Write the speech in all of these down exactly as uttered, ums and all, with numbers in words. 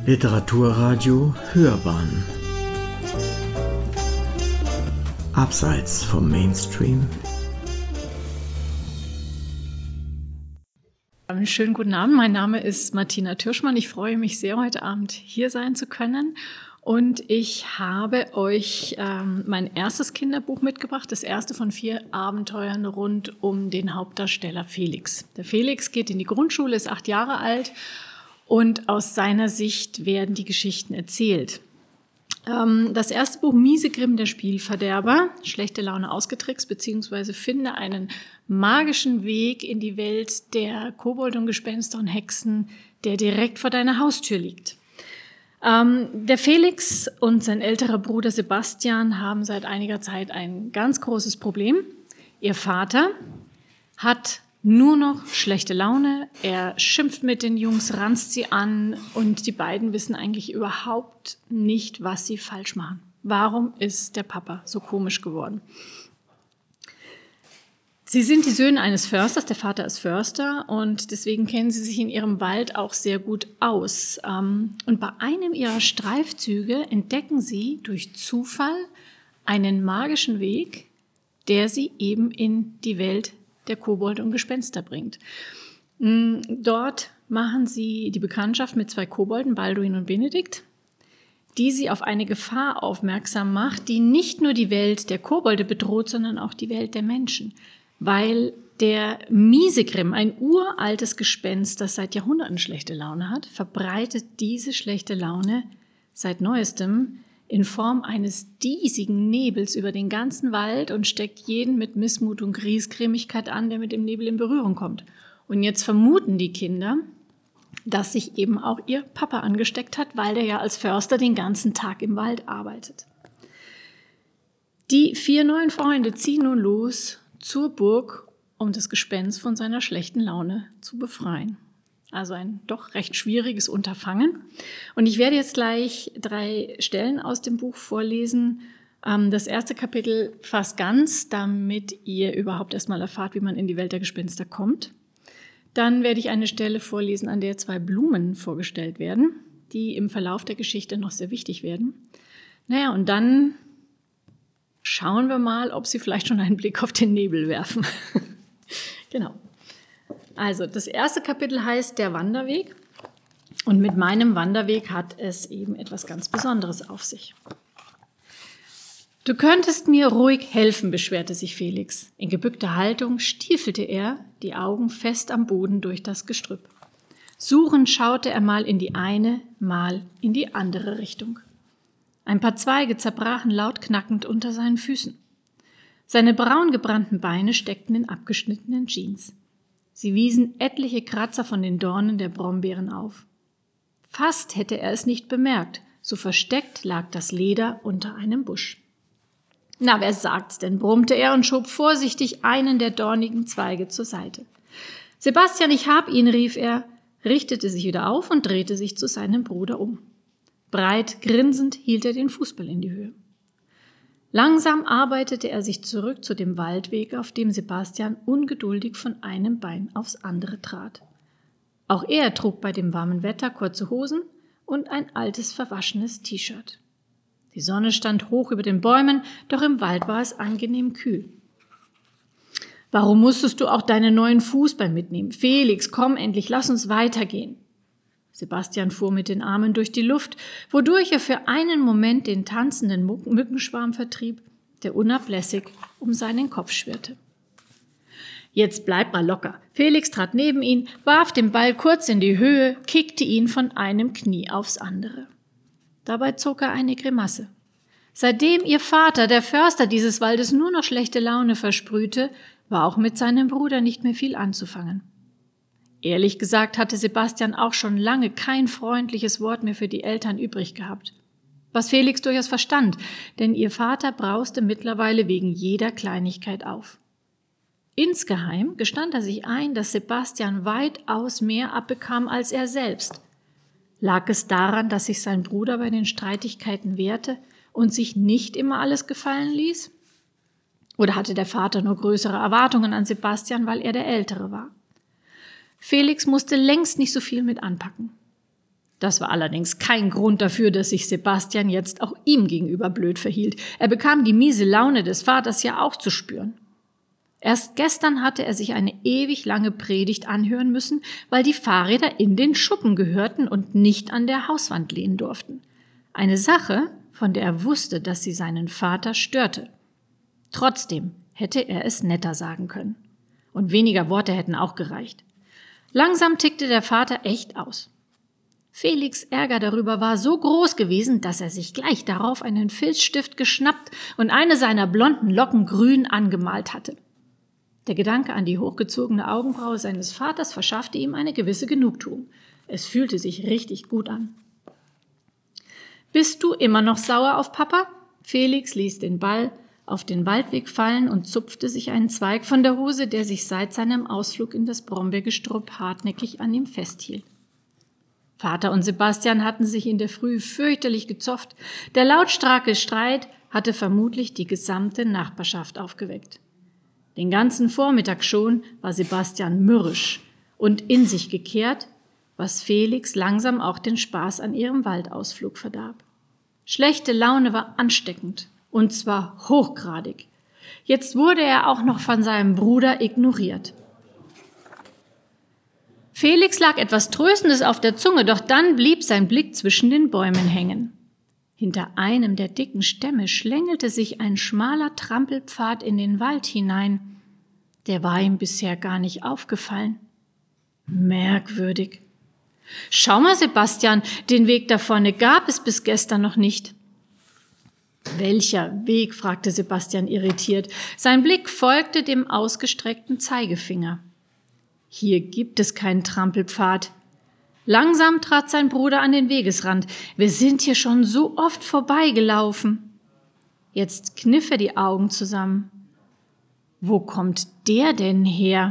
Literaturradio Hörbahn Abseits vom Mainstream. Einen schönen guten Abend, mein Name ist Martina Türschmann. Ich freue mich sehr, heute Abend hier sein zu können. Und ich habe euch ähm, mein erstes Kinderbuch mitgebracht, das erste von vier Abenteuern rund um den Hauptdarsteller Felix. Der Felix geht in die Grundschule, ist acht Jahre alt und aus seiner Sicht werden die Geschichten erzählt. Ähm, das erste Buch Miesegrim, der Spielverderber, schlechte Laune ausgetrickst, beziehungsweise finde einen magischen Weg in die Welt der Kobolde und Gespenster und Hexen, der direkt vor deiner Haustür liegt. Ähm, der Felix und sein älterer Bruder Sebastian haben seit einiger Zeit ein ganz großes Problem. Ihr Vater hat nur noch schlechte Laune, er schimpft mit den Jungs, ranzt sie an und die beiden wissen eigentlich überhaupt nicht, was sie falsch machen. Warum ist der Papa so komisch geworden? Sie sind die Söhne eines Försters, der Vater ist Förster und deswegen kennen sie sich in ihrem Wald auch sehr gut aus. Und bei einem ihrer Streifzüge entdecken sie durch Zufall einen magischen Weg, der sie eben in die Welt der Kobolde und Gespenster bringt. Dort machen sie die Bekanntschaft mit zwei Kobolden, Balduin und Benedikt, die sie auf eine Gefahr aufmerksam macht, die nicht nur die Welt der Kobolde bedroht, sondern auch die Welt der Menschen. Weil der Miesegrim, ein uraltes Gespenst, das seit Jahrhunderten schlechte Laune hat, verbreitet diese schlechte Laune seit Neuestem in Form eines diesigen Nebels über den ganzen Wald und steckt jeden mit Missmut und Griesgrämigkeit an, der mit dem Nebel in Berührung kommt. Und jetzt vermuten die Kinder, dass sich eben auch ihr Papa angesteckt hat, weil der ja als Förster den ganzen Tag im Wald arbeitet. Die vier neuen Freunde ziehen nun los zur Burg, um das Gespenst von seiner schlechten Laune zu befreien. Also ein doch recht schwieriges Unterfangen. Und ich werde jetzt gleich drei Stellen aus dem Buch vorlesen. Das erste Kapitel fast ganz, damit ihr überhaupt erstmal erfahrt, wie man in die Welt der Gespenster kommt. Dann werde ich eine Stelle vorlesen, an der zwei Blumen vorgestellt werden, die im Verlauf der Geschichte noch sehr wichtig werden. Naja, und dann schauen wir mal, ob Sie vielleicht schon einen Blick auf den Nebel werfen. Genau. Also, das erste Kapitel heißt Der Wanderweg. Und mit meinem Wanderweg hat es eben etwas ganz Besonderes auf sich. Du könntest mir ruhig helfen, beschwerte sich Felix. In gebückter Haltung stiefelte er, die Augen fest am Boden durch das Gestrüpp. Suchend schaute er mal in die eine, mal in die andere Richtung. Ein paar Zweige zerbrachen laut knackend unter seinen Füßen. Seine braun gebrannten Beine steckten in abgeschnittenen Jeans. Sie wiesen etliche Kratzer von den Dornen der Brombeeren auf. Fast hätte er es nicht bemerkt, so versteckt lag das Leder unter einem Busch. »Na, wer sagt's denn?« brummte er und schob vorsichtig einen der dornigen Zweige zur Seite. »Sebastian, ich hab ihn«, rief er, richtete sich wieder auf und drehte sich zu seinem Bruder um. Breit grinsend hielt er den Fußball in die Höhe. Langsam arbeitete er sich zurück zu dem Waldweg, auf dem Sebastian ungeduldig von einem Bein aufs andere trat. Auch er trug bei dem warmen Wetter kurze Hosen und ein altes, verwaschenes T-Shirt. Die Sonne stand hoch über den Bäumen, doch im Wald war es angenehm kühl. »Warum musstest du auch deinen neuen Fußball mitnehmen? Felix, komm endlich, lass uns weitergehen.« Sebastian fuhr mit den Armen durch die Luft, wodurch er für einen Moment den tanzenden Mückenschwarm vertrieb, der unablässig um seinen Kopf schwirrte. »Jetzt bleib mal locker.« Felix trat neben ihn, warf den Ball kurz in die Höhe, kickte ihn von einem Knie aufs andere. Dabei zog er eine Grimasse. Seitdem ihr Vater, der Förster dieses Waldes, nur noch schlechte Laune versprühte, war auch mit seinem Bruder nicht mehr viel anzufangen. Ehrlich gesagt hatte Sebastian auch schon lange kein freundliches Wort mehr für die Eltern übrig gehabt. Was Felix durchaus verstand, denn ihr Vater brauste mittlerweile wegen jeder Kleinigkeit auf. Insgeheim gestand er sich ein, dass Sebastian weitaus mehr abbekam als er selbst. Lag es daran, dass sich sein Bruder bei den Streitigkeiten wehrte und sich nicht immer alles gefallen ließ? Oder hatte der Vater nur größere Erwartungen an Sebastian, weil er der Ältere war? Felix musste längst nicht so viel mit anpacken. Das war allerdings kein Grund dafür, dass sich Sebastian jetzt auch ihm gegenüber blöd verhielt. Er bekam die miese Laune des Vaters ja auch zu spüren. Erst gestern hatte er sich eine ewig lange Predigt anhören müssen, weil die Fahrräder in den Schuppen gehörten und nicht an der Hauswand lehnen durften. Eine Sache, von der er wusste, dass sie seinen Vater störte. Trotzdem hätte er es netter sagen können. Und weniger Worte hätten auch gereicht. Langsam tickte der Vater echt aus. Felix' Ärger darüber war so groß gewesen, dass er sich gleich darauf einen Filzstift geschnappt und eine seiner blonden Locken grün angemalt hatte. Der Gedanke an die hochgezogene Augenbraue seines Vaters verschaffte ihm eine gewisse Genugtuung. Es fühlte sich richtig gut an. »Bist du immer noch sauer auf Papa?« Felix ließ den Ball auf den Waldweg fallen und zupfte sich einen Zweig von der Hose, der sich seit seinem Ausflug in das Brombeergestrüpp hartnäckig an ihm festhielt. Vater und Sebastian hatten sich in der Früh fürchterlich gezofft. Der lautstarke Streit hatte vermutlich die gesamte Nachbarschaft aufgeweckt. Den ganzen Vormittag schon war Sebastian mürrisch und in sich gekehrt, was Felix langsam auch den Spaß an ihrem Waldausflug verdarb. Schlechte Laune war ansteckend, und zwar hochgradig. Jetzt wurde er auch noch von seinem Bruder ignoriert. Felix lag etwas Tröstendes auf der Zunge, doch dann blieb sein Blick zwischen den Bäumen hängen. Hinter einem der dicken Stämme schlängelte sich ein schmaler Trampelpfad in den Wald hinein. Der war ihm bisher gar nicht aufgefallen. Merkwürdig. »Schau mal, Sebastian, den Weg da vorne gab es bis gestern noch nicht.« »Welcher Weg?« fragte Sebastian irritiert. Sein Blick folgte dem ausgestreckten Zeigefinger. »Hier gibt es keinen Trampelpfad.« Langsam trat sein Bruder an den Wegesrand. »Wir sind hier schon so oft vorbeigelaufen.« Jetzt kniff er die Augen zusammen. »Wo kommt der denn her?«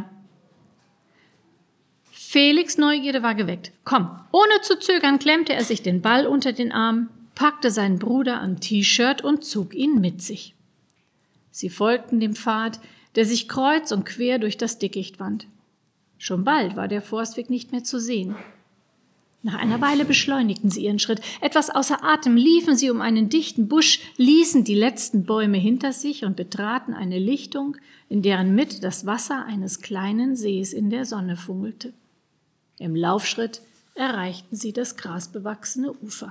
Felix' Neugierde war geweckt. Komm, ohne zu zögern klemmte er sich den Ball unter den Arm, packte seinen Bruder am T-Shirt und zog ihn mit sich. Sie folgten dem Pfad, der sich kreuz und quer durch das Dickicht wand. Schon bald war der Forstweg nicht mehr zu sehen. Nach einer Weile beschleunigten sie ihren Schritt. Etwas außer Atem liefen sie um einen dichten Busch, ließen die letzten Bäume hinter sich und betraten eine Lichtung, in deren Mitte das Wasser eines kleinen Sees in der Sonne funkelte. Im Laufschritt erreichten sie das grasbewachsene Ufer.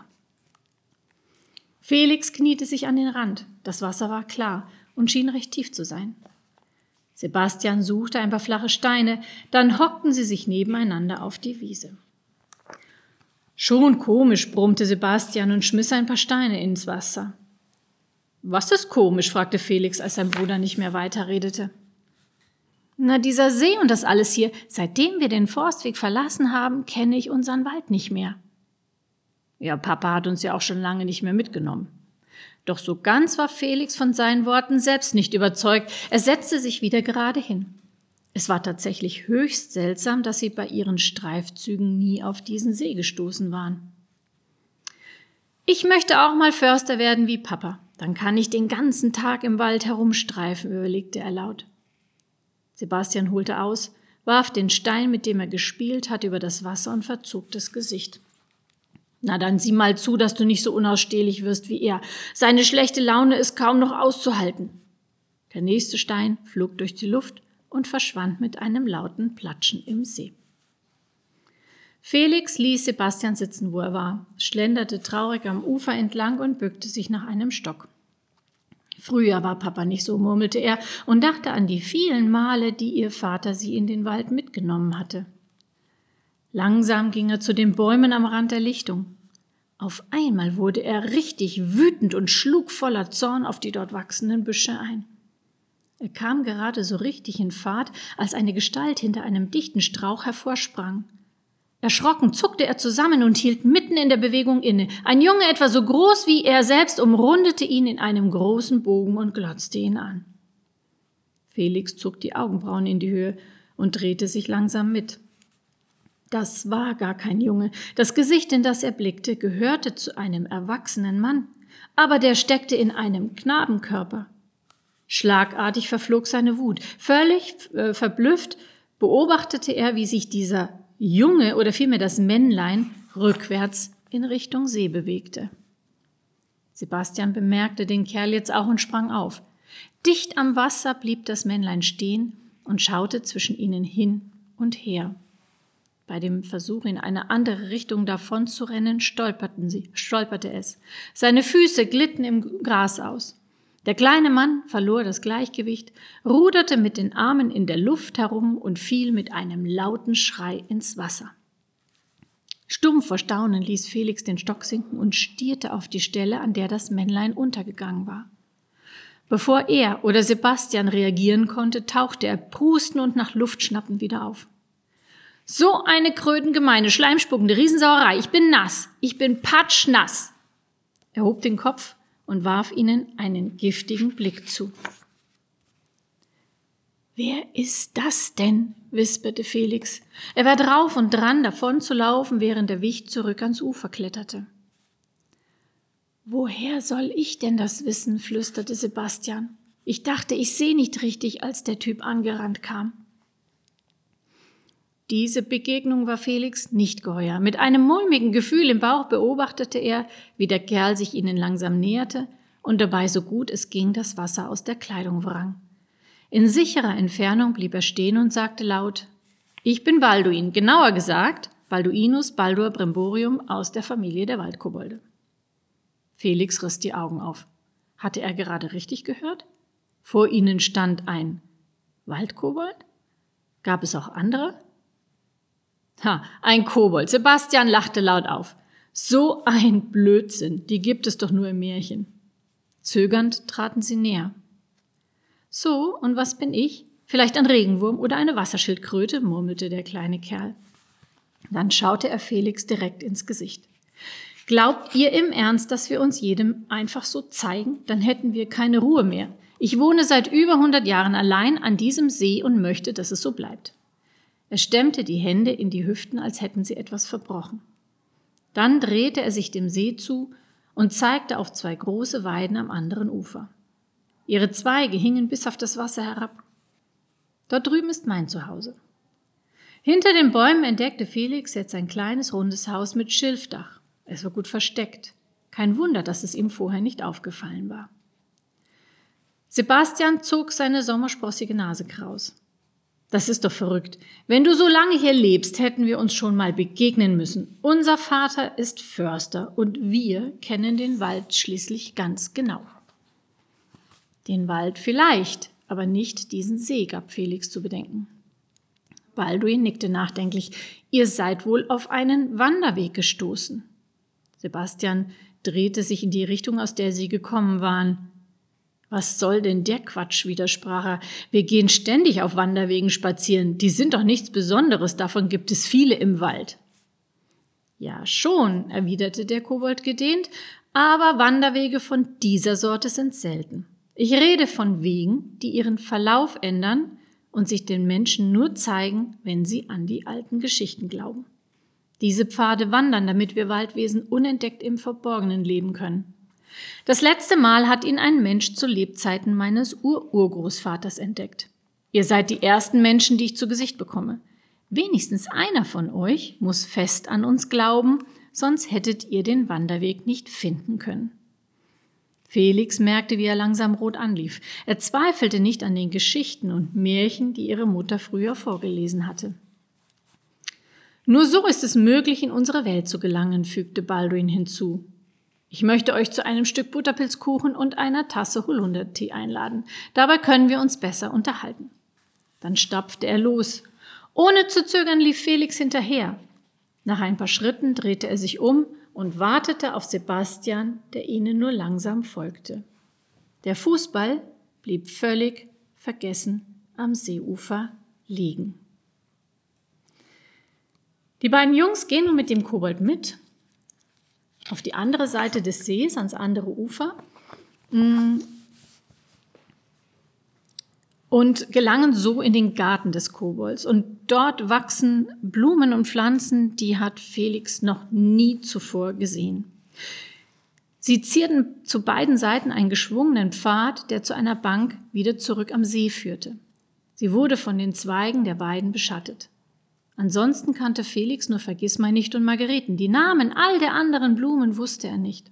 Felix kniete sich an den Rand. Das Wasser war klar und schien recht tief zu sein. Sebastian suchte ein paar flache Steine, dann hockten sie sich nebeneinander auf die Wiese. »Schon komisch«, brummte Sebastian und schmiss ein paar Steine ins Wasser. »Was ist komisch?« fragte Felix, als sein Bruder nicht mehr weiterredete. »Na, dieser See und das alles hier. Seitdem wir den Forstweg verlassen haben, kenne ich unseren Wald nicht mehr.« »Ja, Papa hat uns ja auch schon lange nicht mehr mitgenommen.« Doch so ganz war Felix von seinen Worten selbst nicht überzeugt. Er setzte sich wieder gerade hin. Es war tatsächlich höchst seltsam, dass sie bei ihren Streifzügen nie auf diesen See gestoßen waren. »Ich möchte auch mal Förster werden wie Papa. Dann kann ich den ganzen Tag im Wald herumstreifen«, überlegte er laut. Sebastian holte aus, warf den Stein, mit dem er gespielt hatte, über das Wasser und verzog das Gesicht. »Na, dann sieh mal zu, dass du nicht so unausstehlich wirst wie er. Seine schlechte Laune ist kaum noch auszuhalten.« Der nächste Stein flog durch die Luft und verschwand mit einem lauten Platschen im See. Felix ließ Sebastian sitzen, wo er war, schlenderte traurig am Ufer entlang und bückte sich nach einem Stock. Früher war Papa nicht so, murmelte er und dachte an die vielen Male, die ihr Vater sie in den Wald mitgenommen hatte. Langsam ging er zu den Bäumen am Rand der Lichtung. Auf einmal wurde er richtig wütend und schlug voller Zorn auf die dort wachsenden Büsche ein. Er kam gerade so richtig in Fahrt, als eine Gestalt hinter einem dichten Strauch hervorsprang. Erschrocken zuckte er zusammen und hielt mitten in der Bewegung inne. Ein Junge, etwa so groß wie er selbst, umrundete ihn in einem großen Bogen und glotzte ihn an. Felix zog die Augenbrauen in die Höhe und drehte sich langsam mit. Das war gar kein Junge. Das Gesicht, in das er blickte, gehörte zu einem erwachsenen Mann, aber der steckte in einem Knabenkörper. Schlagartig verflog seine Wut. Völlig äh, verblüfft beobachtete er, wie sich dieser Junge oder vielmehr das Männlein rückwärts in Richtung See bewegte. Sebastian bemerkte den Kerl jetzt auch und sprang auf. Dicht am Wasser blieb das Männlein stehen und schaute zwischen ihnen hin und her. Bei dem Versuch, in eine andere Richtung davon zu rennen, stolperten sie, stolperte es. Seine Füße glitten im Gras aus. Der kleine Mann verlor das Gleichgewicht, ruderte mit den Armen in der Luft herum und fiel mit einem lauten Schrei ins Wasser. Stumm vor Staunen ließ Felix den Stock sinken und stierte auf die Stelle, an der das Männlein untergegangen war. Bevor er oder Sebastian reagieren konnte, tauchte er prustend und nach Luft schnappend wieder auf. »So eine krötengemeine, schleimspuckende Riesensauerei! Ich bin nass! Ich bin patschnass!« Er hob den Kopf und warf ihnen einen giftigen Blick zu. »Wer ist das denn?« wisperte Felix. Er war drauf und dran, davon zu laufen, während der Wicht zurück ans Ufer kletterte. »Woher soll ich denn das wissen?« flüsterte Sebastian. »Ich dachte, ich sehe nicht richtig, als der Typ angerannt kam.« Diese Begegnung war Felix nicht geheuer. Mit einem mulmigen Gefühl im Bauch beobachtete er, wie der Kerl sich ihnen langsam näherte und dabei so gut es ging das Wasser aus der Kleidung wrang. In sicherer Entfernung blieb er stehen und sagte laut: »Ich bin Balduin, genauer gesagt Balduinus Baldur Brimborium aus der Familie der Waldkobolde.« Felix riss die Augen auf. Hatte er gerade richtig gehört? Vor ihnen stand ein Waldkobold? Gab es auch andere? Ha, ein Kobold. Sebastian lachte laut auf. So ein Blödsinn, die gibt es doch nur im Märchen. Zögernd traten sie näher. So, und was bin ich? Vielleicht ein Regenwurm oder eine Wasserschildkröte, murmelte der kleine Kerl. Dann schaute er Felix direkt ins Gesicht. Glaubt ihr im Ernst, dass wir uns jedem einfach so zeigen? Dann hätten wir keine Ruhe mehr. Ich wohne seit über hundert Jahren allein an diesem See und möchte, dass es so bleibt. Er stemmte die Hände in die Hüften, als hätten sie etwas verbrochen. Dann drehte er sich dem See zu und zeigte auf zwei große Weiden am anderen Ufer. Ihre Zweige hingen bis auf das Wasser herab. Dort drüben ist mein Zuhause. Hinter den Bäumen entdeckte Felix jetzt ein kleines, rundes Haus mit Schilfdach. Es war gut versteckt. Kein Wunder, dass es ihm vorher nicht aufgefallen war. Sebastian zog seine sommersprossige Nase kraus. Das ist doch verrückt. Wenn du so lange hier lebst, hätten wir uns schon mal begegnen müssen. Unser Vater ist Förster und wir kennen den Wald schließlich ganz genau. Den Wald vielleicht, aber nicht diesen See, gab Felix zu bedenken. Balduin nickte nachdenklich. Ihr seid wohl auf einen Wanderweg gestoßen. Sebastian drehte sich in die Richtung, aus der sie gekommen waren. Was soll denn der Quatsch, widersprach er. Wir gehen ständig auf Wanderwegen spazieren. Die sind doch nichts Besonderes, davon gibt es viele im Wald. Ja, schon, erwiderte der Kobold gedehnt, aber Wanderwege von dieser Sorte sind selten. Ich rede von Wegen, die ihren Verlauf ändern und sich den Menschen nur zeigen, wenn sie an die alten Geschichten glauben. Diese Pfade wandern, damit wir Waldwesen unentdeckt im Verborgenen leben können. Das letzte Mal hat ihn ein Mensch zu Lebzeiten meines Ur-Urgroßvaters entdeckt. Ihr seid die ersten Menschen, die ich zu Gesicht bekomme. Wenigstens einer von euch muss fest an uns glauben, sonst hättet ihr den Wanderweg nicht finden können. Felix merkte, wie er langsam rot anlief. Er zweifelte nicht an den Geschichten und Märchen, die ihre Mutter früher vorgelesen hatte. Nur so ist es möglich, in unsere Welt zu gelangen, fügte Balduin hinzu. Ich möchte euch zu einem Stück Butterpilzkuchen und einer Tasse Holundertee einladen. Dabei können wir uns besser unterhalten. Dann stapfte er los. Ohne zu zögern lief Felix hinterher. Nach ein paar Schritten drehte er sich um und wartete auf Sebastian, der ihnen nur langsam folgte. Der Fußball blieb völlig vergessen am Seeufer liegen. Die beiden Jungs gehen nun mit dem Kobold mit auf die andere Seite des Sees, ans andere Ufer, und gelangen so in den Garten des Kobolds. Und dort wachsen Blumen und Pflanzen, die hat Felix noch nie zuvor gesehen. Sie zierten zu beiden Seiten einen geschwungenen Pfad, der zu einer Bank wieder zurück am See führte. Sie wurde von den Zweigen der Weiden beschattet. Ansonsten kannte Felix nur Vergissmeinnicht und Margeriten. Die Namen all der anderen Blumen wusste er nicht.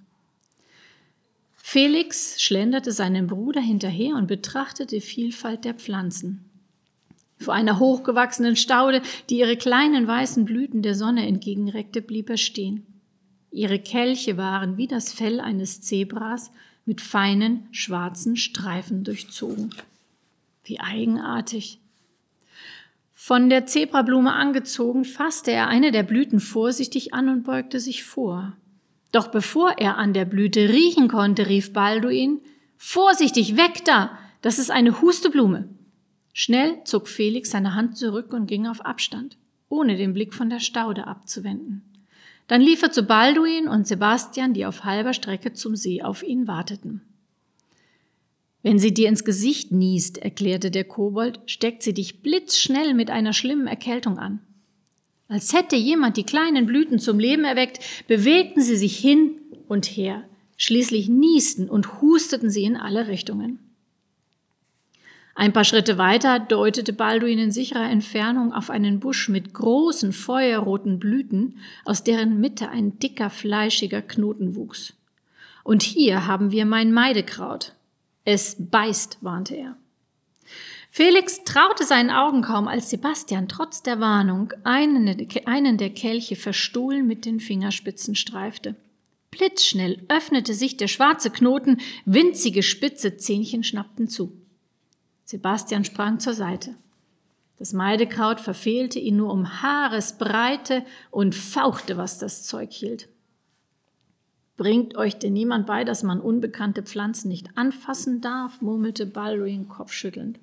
Felix schlenderte seinem Bruder hinterher und betrachtete die Vielfalt der Pflanzen. Vor einer hochgewachsenen Staude, die ihre kleinen weißen Blüten der Sonne entgegenreckte, blieb er stehen. Ihre Kelche waren wie das Fell eines Zebras mit feinen, schwarzen Streifen durchzogen. Wie eigenartig! Von der Zebrablume angezogen, fasste er eine der Blüten vorsichtig an und beugte sich vor. Doch bevor er an der Blüte riechen konnte, rief Balduin: »Vorsichtig, weg da! Das ist eine Husteblume!« Schnell zog Felix seine Hand zurück und ging auf Abstand, ohne den Blick von der Staude abzuwenden. Dann lief er zu Balduin und Sebastian, die auf halber Strecke zum See auf ihn warteten. »Wenn sie dir ins Gesicht niest«, erklärte der Kobold, »steckt sie dich blitzschnell mit einer schlimmen Erkältung an.« Als hätte jemand die kleinen Blüten zum Leben erweckt, bewegten sie sich hin und her. Schließlich niesten und husteten sie in alle Richtungen. Ein paar Schritte weiter deutete Balduin in sicherer Entfernung auf einen Busch mit großen, feuerroten Blüten, aus deren Mitte ein dicker, fleischiger Knoten wuchs. »Und hier haben wir mein Meidekraut. Es beißt«, warnte er. Felix traute seinen Augen kaum, als Sebastian trotz der Warnung einen, einen der Kelche verstohlen mit den Fingerspitzen streifte. Blitzschnell öffnete sich der schwarze Knoten, winzige spitze Zähnchen schnappten zu. Sebastian sprang zur Seite. Das Meidekraut verfehlte ihn nur um Haaresbreite und fauchte, was das Zeug hielt. »Bringt euch denn niemand bei, dass man unbekannte Pflanzen nicht anfassen darf?« murmelte Balduin kopfschüttelnd.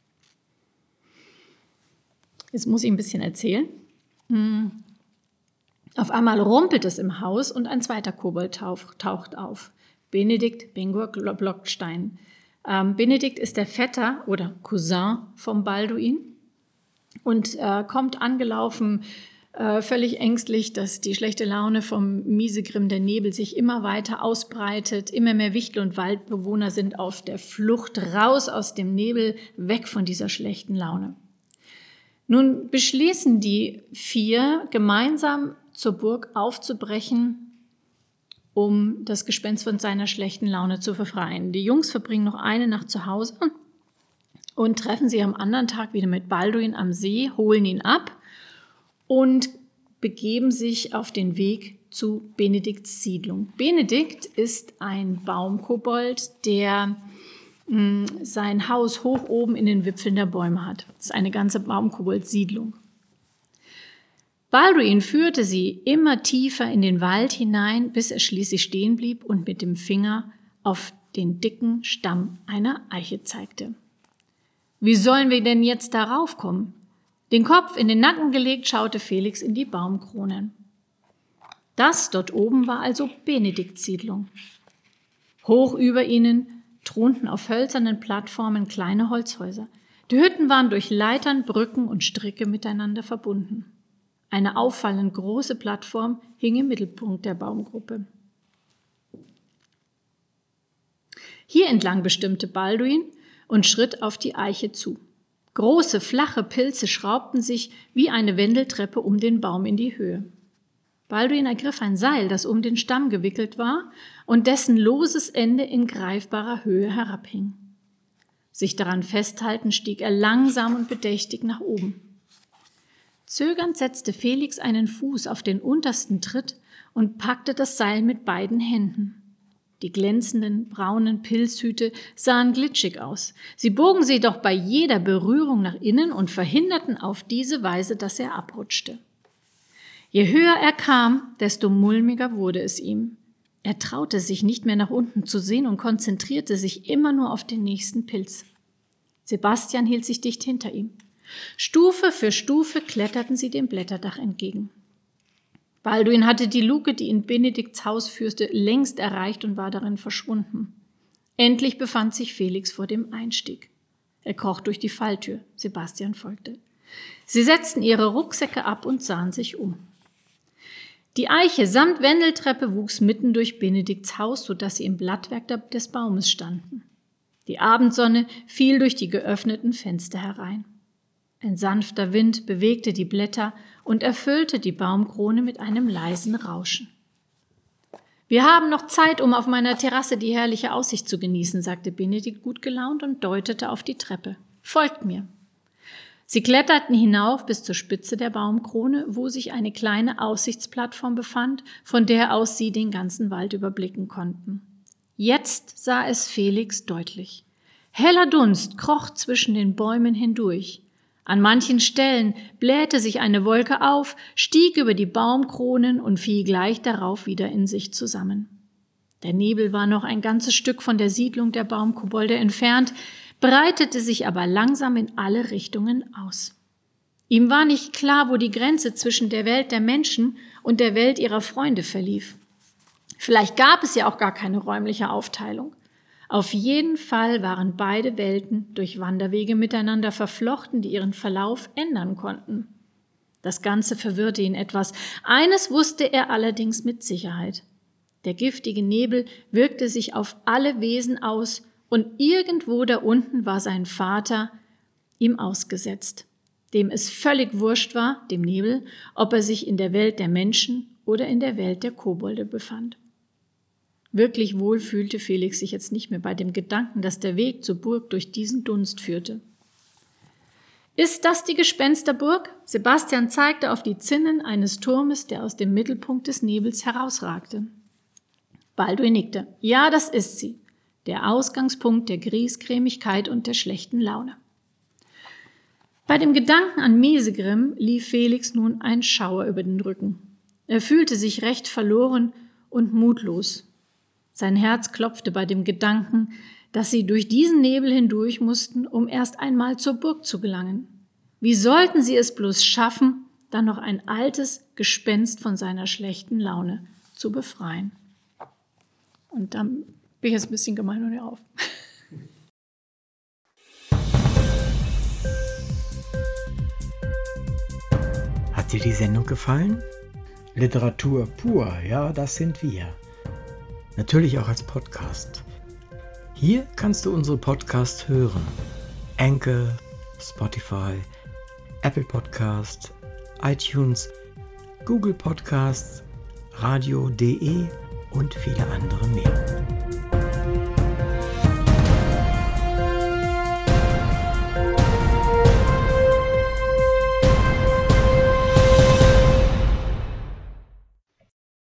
Jetzt muss ich ein bisschen erzählen. Auf einmal rumpelt es im Haus und ein zweiter Kobold taucht auf. Benedikt Bengur Blockstein. Ähm, Benedikt ist der Vetter oder Cousin vom Balduin und äh, kommt angelaufen, äh, völlig ängstlich, dass die schlechte Laune vom Miesegrim, der Nebel, sich immer weiter ausbreitet. Immer mehr Wichtel- und Waldbewohner sind auf der Flucht raus aus dem Nebel, weg von dieser schlechten Laune. Nun beschließen die vier, gemeinsam zur Burg aufzubrechen, um das Gespenst von seiner schlechten Laune zu befreien. Die Jungs verbringen noch eine Nacht zu Hause und treffen sich am anderen Tag wieder mit Balduin am See, holen ihn ab und begeben sich auf den Weg zu Benedikts Siedlung. Benedikt ist ein Baumkobold, der mh, sein Haus hoch oben in den Wipfeln der Bäume hat. Das ist eine ganze Baumkobold-Siedlung. Balduin führte sie immer tiefer in den Wald hinein, bis er schließlich stehen blieb und mit dem Finger auf den dicken Stamm einer Eiche zeigte. »Wie sollen wir denn jetzt darauf kommen?« Den Kopf in den Nacken gelegt, schaute Felix in die Baumkronen. Das dort oben war also Benedikts Siedlung. Hoch über ihnen thronten auf hölzernen Plattformen kleine Holzhäuser. Die Hütten waren durch Leitern, Brücken und Stricke miteinander verbunden. Eine auffallend große Plattform hing im Mittelpunkt der Baumgruppe. Hier entlang bestimmte Balduin und schritt auf die Eiche zu. Große, flache Pilze schraubten sich wie eine Wendeltreppe um den Baum in die Höhe. Balduin ergriff ein Seil, das um den Stamm gewickelt war und dessen loses Ende in greifbarer Höhe herabhing. Sich daran festhaltend stieg er langsam und bedächtig nach oben. Zögernd setzte Felix einen Fuß auf den untersten Tritt und packte das Seil mit beiden Händen. Die glänzenden, braunen Pilzhüte sahen glitschig aus. Sie bogen sie doch bei jeder Berührung nach innen und verhinderten auf diese Weise, dass er abrutschte. Je höher er kam, desto mulmiger wurde es ihm. Er traute sich nicht mehr nach unten zu sehen und konzentrierte sich immer nur auf den nächsten Pilz. Sebastian hielt sich dicht hinter ihm. Stufe für Stufe kletterten sie dem Blätterdach entgegen. Balduin hatte die Luke, die in Benedikts Haus führte, längst erreicht und war darin verschwunden. Endlich befand sich Felix vor dem Einstieg. Er kroch durch die Falltür. Sebastian folgte. Sie setzten ihre Rucksäcke ab und sahen sich um. Die Eiche samt Wendeltreppe wuchs mitten durch Benedikts Haus, sodass sie im Blattwerk des Baumes standen. Die Abendsonne fiel durch die geöffneten Fenster herein. Ein sanfter Wind bewegte die Blätter und erfüllte die Baumkrone mit einem leisen Rauschen. »Wir haben noch Zeit, um auf meiner Terrasse die herrliche Aussicht zu genießen«, sagte Benedikt gut gelaunt und deutete auf die Treppe. »Folgt mir.« Sie kletterten hinauf bis zur Spitze der Baumkrone, wo sich eine kleine Aussichtsplattform befand, von der aus sie den ganzen Wald überblicken konnten. Jetzt sah es Felix deutlich. Heller Dunst kroch zwischen den Bäumen hindurch. An manchen Stellen blähte sich eine Wolke auf, stieg über die Baumkronen und fiel gleich darauf wieder in sich zusammen. Der Nebel war noch ein ganzes Stück von der Siedlung der Baumkobolde entfernt, breitete sich aber langsam in alle Richtungen aus. Ihm war nicht klar, wo die Grenze zwischen der Welt der Menschen und der Welt ihrer Freunde verlief. Vielleicht gab es ja auch gar keine räumliche Aufteilung. Auf jeden Fall waren beide Welten durch Wanderwege miteinander verflochten, die ihren Verlauf ändern konnten. Das Ganze verwirrte ihn etwas. Eines wusste er allerdings mit Sicherheit. Der giftige Nebel wirkte sich auf alle Wesen aus, und irgendwo da unten war sein Vater ihm ausgesetzt, dem es völlig wurscht war, dem Nebel, ob er sich in der Welt der Menschen oder in der Welt der Kobolde befand. Wirklich wohl fühlte Felix sich jetzt nicht mehr bei dem Gedanken, dass der Weg zur Burg durch diesen Dunst führte. »Ist das die Gespensterburg?« Sebastian zeigte auf die Zinnen eines Turmes, der aus dem Mittelpunkt des Nebels herausragte. Balduin nickte. »Ja, das ist sie. Der Ausgangspunkt der Griesgrämigkeit und der schlechten Laune.« Bei dem Gedanken an Mesegrim lief Felix nun ein Schauer über den Rücken. Er fühlte sich recht verloren und mutlos. Sein Herz klopfte bei dem Gedanken, dass sie durch diesen Nebel hindurch mussten, um erst einmal zur Burg zu gelangen. Wie sollten sie es bloß schaffen, dann noch ein altes Gespenst von seiner schlechten Laune zu befreien? Und dann bin ich jetzt ein bisschen gemein und hör auf. Hat dir die Sendung gefallen? Literatur pur, ja, das sind wir. Natürlich auch als Podcast. Hier kannst du unsere Podcasts hören. Anchor, Spotify, Apple Podcast, iTunes, Google Podcasts, radio punkt de und viele andere mehr.